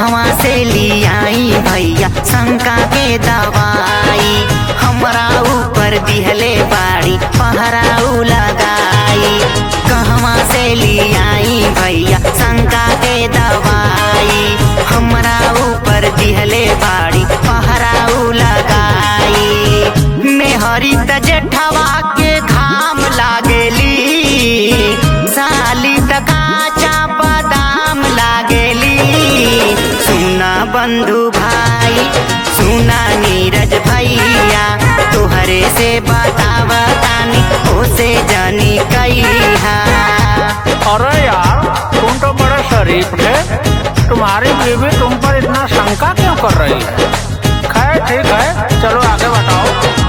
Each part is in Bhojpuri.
कहवा से लियाई भैया शंका के दवाई, हमरा ऊपर दिहले बाड़ी पहराऊ लगाई। कहवा से लियाई भैया शंका के दवाई, हमरा ऊपर दिहले बाड़ी पहराऊ लगाई। मेहरी त जेठवा के घाम लागेली, साली त काचा बादाम लागेली। सुना बंधु भाई सुना नीरज भैया, तोहरे से बतावतानी ओसे जानी कहिया। अरे यार तुम तो बड़े शरीफ थे, तुम्हारी बीवी तुम पर इतना शंका क्यों कर रही है? खैर ठीक है, चलो आगे बताओ।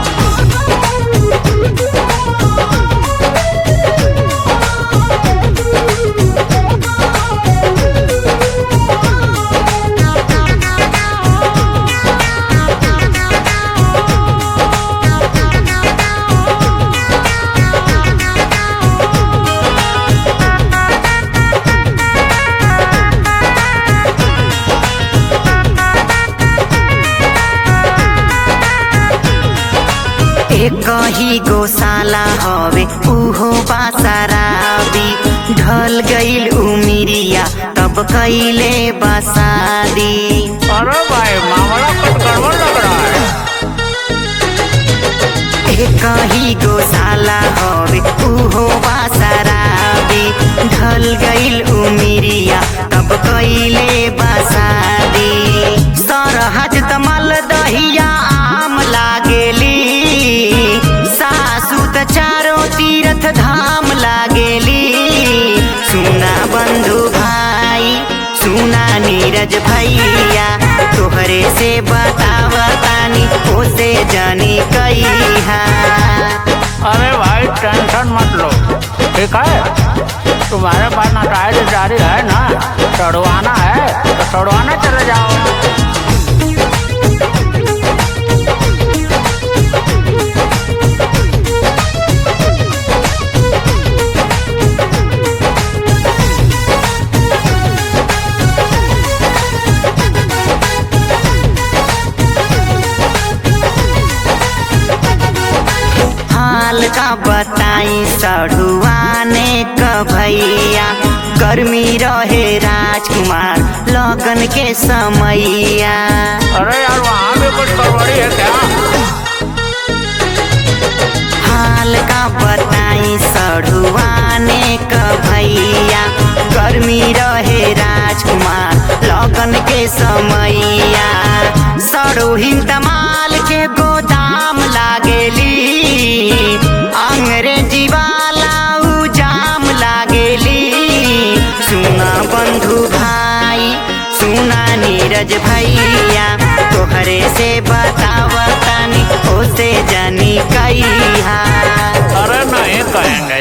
कही गौशाला हवे उहो बासराबी, ढल गईल उमिरिया तब कईले बसादी। अरे भाई मामला कुछ गड़बड़ लग रहा है। कही गौशाला हवे उहो बासराबी, ढल गईल उमिरिया तब कईले बसादी। सरहज तमल दहिया आम लागेली, सासू त चारों तीर्थ धाम लागेली। सुना बंधु भाई सुना नीरज भैया, तोहरे से बतावतानी ओसे जानी कहिया। अरे भाई टेंशन मत लो, ठीक है? तुम्हारे पास नटाइज जारी है ना, चढ़वाना है तो चढ़वाना चले जाओ। हाल का बताई सढ़ुआने क भैया, गर्मी रहे राजकुमार लगन के समैया। अरे यार वहाँ भी कुछ गड़बड़ी है क्या? हाल का बताई सढ़ुआने क भैया, गर्मी रहे राजकुमार लगन के समैया। सड़ोहिन तमाल के गोदाम लागेली, अंग्रेजी वाला उजाम लागेली। सुना बंधु भाई सुना नीरज भैया, तोहरे से बतावतानी ओसे जानी कहिया। अरे नहीं कहेंगे।